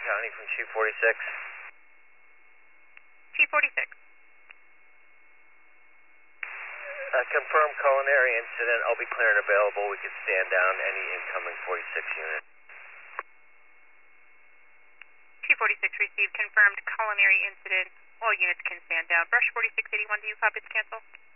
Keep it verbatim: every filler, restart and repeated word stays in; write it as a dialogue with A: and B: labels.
A: County from Chief forty-six.
B: Chief forty-six.
A: Uh, confirmed culinary incident. I'll be clear and available. We can stand down any incoming forty-six unit.
B: Chief forty-six received confirmed culinary incident. All units can stand down. Brush forty-six eighty-one, do you copy to cancel?